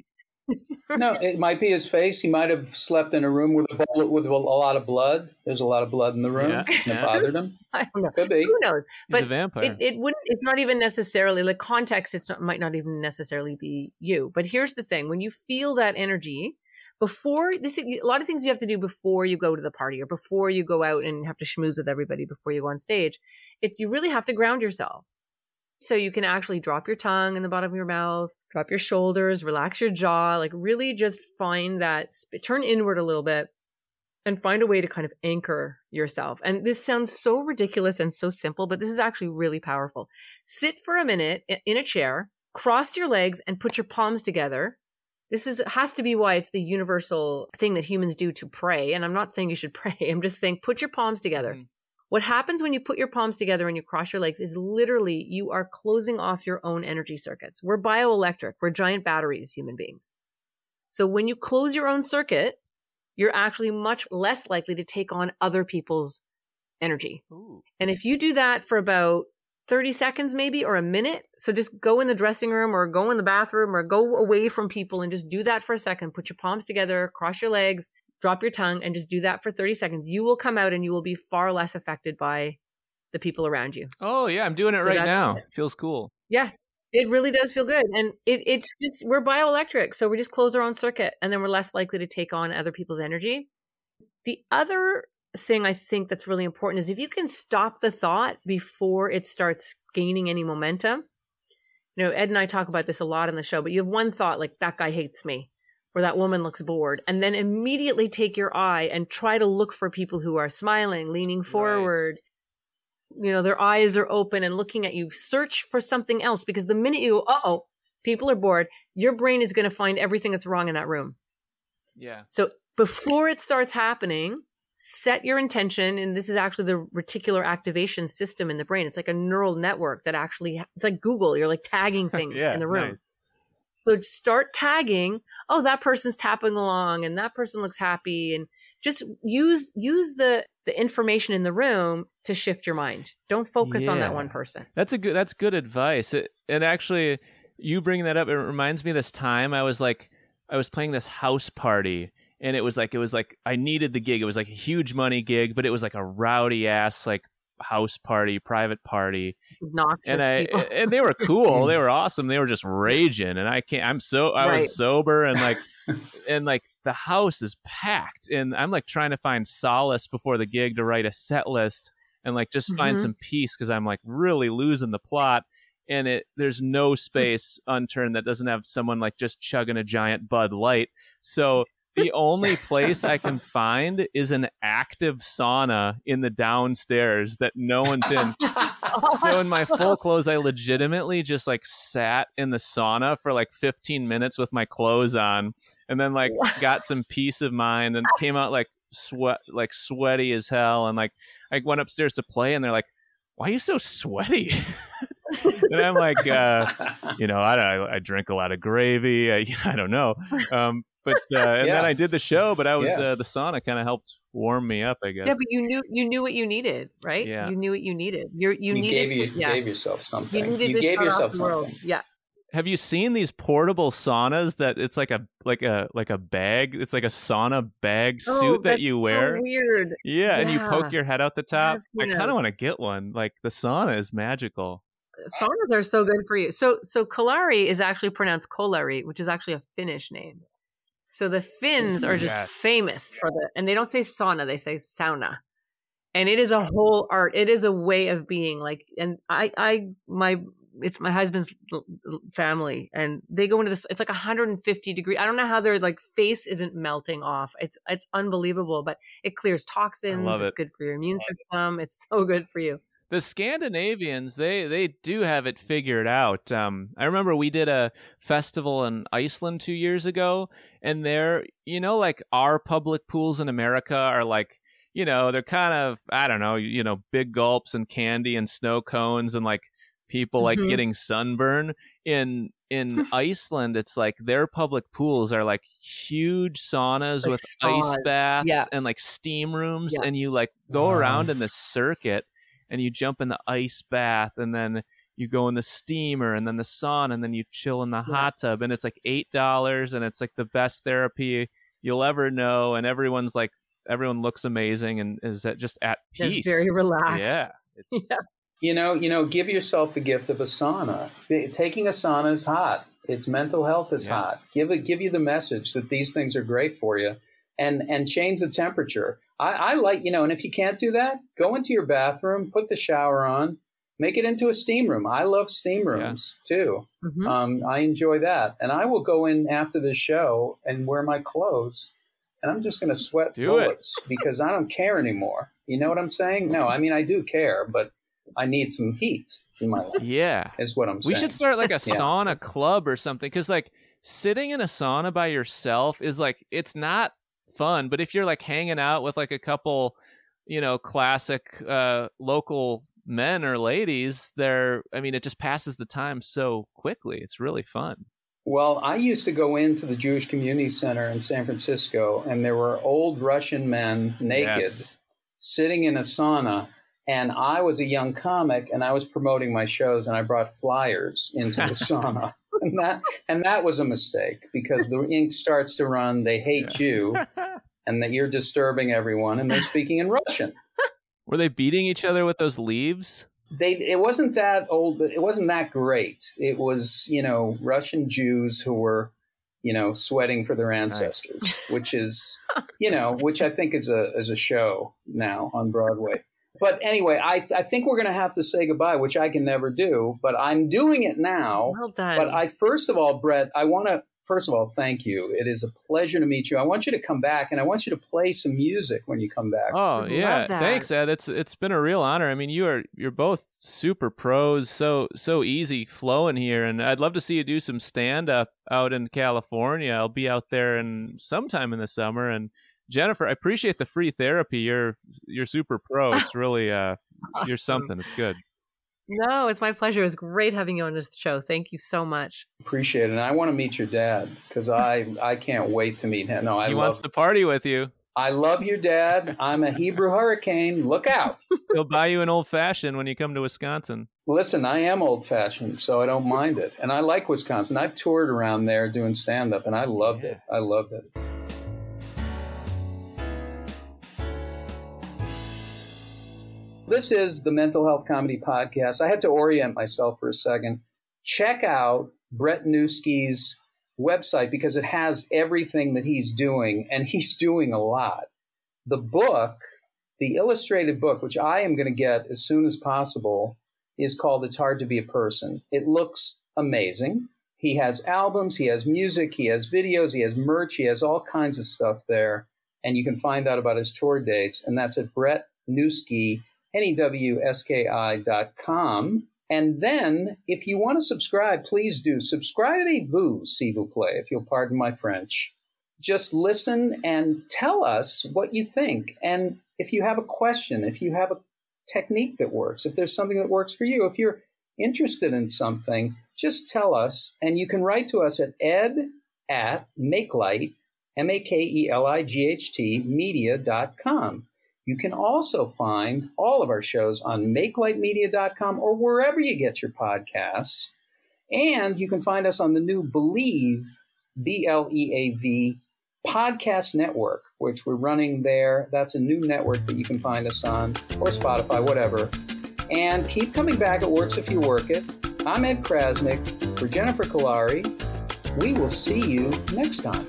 No, it might be his face. He might have slept in a room with a bowl, with a lot of blood. There's a lot of blood in the room. Yeah, And it yeah. bothered him. I don't know. Could be. Who knows? He's a But vampire. it, it wouldn't, it's not even necessarily like context. It's not, might not even necessarily be you. But here's the thing. When you feel that energy before this, a lot of things you have to do before you go to the party or before you go out and have to schmooze with everybody before you go on stage. It's, you really have to ground yourself. So you can actually drop your tongue in the bottom of your mouth, drop your shoulders, relax your jaw, like really just find that, turn inward a little bit and find a way to kind of anchor yourself. And this sounds so ridiculous and so simple, but this is actually really powerful. Sit for a minute in a chair, cross your legs and put your palms together. This is has to be why it's the universal thing that humans do to pray. And I'm not saying you should pray. I'm just saying put your palms together. Mhm. What happens when you put your palms together and you cross your legs is literally you are closing off your own energy circuits. We're bioelectric. We're giant batteries, human beings. So when you close your own circuit, you're actually much less likely to take on other people's energy. Ooh. And if you do that for about thirty seconds maybe or a minute, so just go in the dressing room or go in the bathroom or go away from people and just do that for a second. Put your palms together, cross your legs, drop your tongue and just do that for thirty seconds. You will come out and you will be far less affected by the people around you. Oh yeah, I'm doing it So right that's- now. Feels cool. Yeah, it really does feel good. And it, it's just, we're bioelectric. So we just close our own circuit and then we're less likely to take on other people's energy. The other thing I think that's really important is if you can stop the thought before it starts gaining any momentum. You know, Ed and I talk about this a lot in the show, but you have one thought like that guy hates me or that woman looks bored, and then immediately take your eye and try to look for people who are smiling, leaning forward. You know, their eyes are open and looking at you. Search for something else because the minute you go, uh-oh, people are bored, your brain is going to find everything that's wrong in that room. Yeah. So before it starts happening, set your intention. And this is actually the reticular activation system in the brain. It's like a neural network that actually, it's like Google. You're like tagging things Yeah, in the room. nice. So start tagging, oh, that person's tapping along and that person looks happy. And just use use the the information in the room to shift your mind. Don't focus on that Yeah. one person. That's a good. That's good advice. It, and actually, you bringing that up, it reminds me of this time I was like, I was playing this house party, and it was like, it was like I needed the gig. It was like a huge money gig, but it was like a rowdy ass like house party, private party, Obnoxious and I people. and they were cool. They were awesome. They were just raging, and I can't. I'm so I Right. was sober and like. And like the house is packed, and I'm like trying to find solace before the gig to write a set list and like just find Mhm. some peace because I'm like really losing the plot, and it there's no space unturned that doesn't have someone like just chugging a giant Bud Light. So the only place I can find is an active sauna in the downstairs that no one's in. So in my full clothes, I legitimately just like sat in the sauna for like fifteen minutes with my clothes on, and then like got some peace of mind and came out like sweat, like sweaty as hell. And like I went upstairs to play, and they're like, "Why are you so sweaty?" And I'm like, uh, you know, I don't, I, I drink a lot of gravy. I, I don't know. Um, but uh, and Yeah. then I did the show, but I was Yeah. uh, the sauna kind of helped warm me up, I guess. Yeah, but you knew you knew what you needed, right? Yeah. You knew what you needed. You're, you, You, needed, gave you yeah. gave yourself something. You needed You to gave shut off yourself the world. something. Yeah. Have you seen these portable saunas that it's like a like a like a bag? It's like a sauna bag Oh, suit that that's you so wear. weird. Yeah, and you Yeah. poke your head out the top. I've I seen kind of those. want to get one. Like the sauna is magical. Saunas are so good for you. So so Kalari is actually pronounced Kolari, which is actually a Finnish name. So the Finns are just Yes. famous for the, and they don't say sauna, they say sauna. And it is a whole art. It is a way of being. Like, and I, I, my, it's my husband's l- l- family, and they go into this. It's like one hundred fifty degree. I don't know how their like face isn't melting off. It's it's unbelievable, but it clears toxins. love It's it. good for your immune system. It's so good for you. The Scandinavians, they they do have it figured out. Um, I remember we did a festival in Iceland two years ago, and there, you know, like our public pools in America are like, you know, they're kind of, I don't know, you know, big gulps and candy and snow cones and like people like Mhm. getting sunburn. In in Iceland, it's like their public pools are like huge saunas Like with ice spas. baths Yeah. and like steam rooms, Yeah. and you like go Wow. around in the circuit. And you jump in the ice bath, and then you go in the steamer, and then the sauna, and then you chill in the Yeah. hot tub. And it's like eight dollars, and it's like the best therapy you'll ever know. And everyone's like, everyone looks amazing and is at, just at They're peace. very relaxed. Yeah. It's, Yeah. You know, you know, give yourself the gift of a sauna. Taking a sauna is hot. Its mental health is Yeah. hot. Give it, give you the message that these things are great for you, and and change the temperature. I, I like, you know, and if you can't do that, go into your bathroom, put the shower on, make it into a steam room. I love steam rooms too. Mhm. Um, I enjoy that, and I will go in after the show and wear my clothes, and I'm just going to sweat Do it. bullets because I don't care anymore. You know what I'm saying? No, I mean I do care, but I need some heat in my life. yeah. Is what I'm We saying. should start like a Yeah. sauna club or something. Because like sitting in a sauna by yourself is like, it's not fun. But if you're like hanging out with like a couple, you know, classic uh, local men or ladies, they're, I mean, it just passes the time so quickly. It's really fun. Well, I used to go into the Jewish Community Center in San Francisco, and there were old Russian men naked Yes. sitting in a sauna. And I was a young comic, and I was promoting my shows, and I brought flyers into the sauna. And that and that was a mistake because the ink starts to run. They hate you, and that you're disturbing everyone, and they're speaking in Russian. Were they beating each other with those leaves? They it wasn't that old. It wasn't that great. It was, you know, Russian Jews who were, you know, sweating for their ancestors, which is, you know, which I think is a is a show now on Broadway. But anyway, I I think we're going to have to say goodbye, which I can never do, but I'm doing it now. Well done. But I first of all, Brett, I want to first of all thank you. It is a pleasure to meet you. I want you to come back, and I want you to play some music when you come back. Oh Would yeah, love that. thanks, Ed. It's it's been a real honor. I mean, you are you're both super pros, so so easy flowing here, and I'd love to see you do some stand up out in California. I'll be out there in sometime in the summer. And Jennifer, I appreciate the free therapy. You're you're super pro. It's really uh, you're something. It's good. No, it's my pleasure. It was great having you on this show. Thank you so much. Appreciate it. And I want to meet your dad because I I can't wait to meet him. No, I he love wants to party with you. I love your dad. I'm a Hebrew hurricane. Look out. He'll buy you an old fashioned when you come to Wisconsin. Listen, I am old fashioned, so I don't mind it. And I like Wisconsin. I've toured around there doing stand up, and I loved Yeah. it. I loved it. This is the Mental Health Comedy Podcast. I had to orient myself for a second. Check out Brett Newski's website because it has everything that he's doing, and he's doing a lot. The book, the illustrated book, which I am going to get as soon as possible, is called It's Hard to Be a Person. It looks amazing. He has albums, he has music, he has videos, he has merch, he has all kinds of stuff there. And you can find out about his tour dates. And that's at Brett Newski, N E W S K I dot com. And then, if you want to subscribe, please do. Subscribez-vous, s'il vous plaît, if you'll pardon my French. Just listen and tell us what you think. And if you have a question, if you have a technique that works, if there's something that works for you, if you're interested in something, just tell us. And you can write to us at ed at makelight, M A K E L I G H T, media dot com. You can also find all of our shows on make light media dot com or wherever you get your podcasts. And you can find us on the new Believe, B L E A V, podcast network, which we're running there. That's a new network that you can find us on, or Spotify, whatever. And keep coming back. It works if you work it. I'm Ed Krasnick. For Jennifer Kolari, we will see you next time.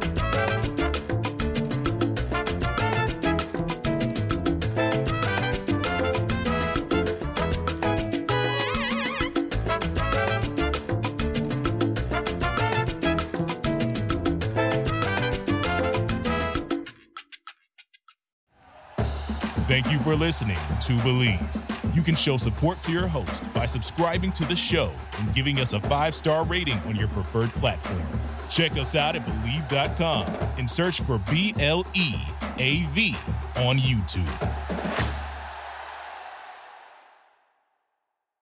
Thank you for listening to Believe. You can show support to your host by subscribing to the show and giving us a five-star rating on your preferred platform. Check us out at Believe dot com and search for B L E A V on YouTube.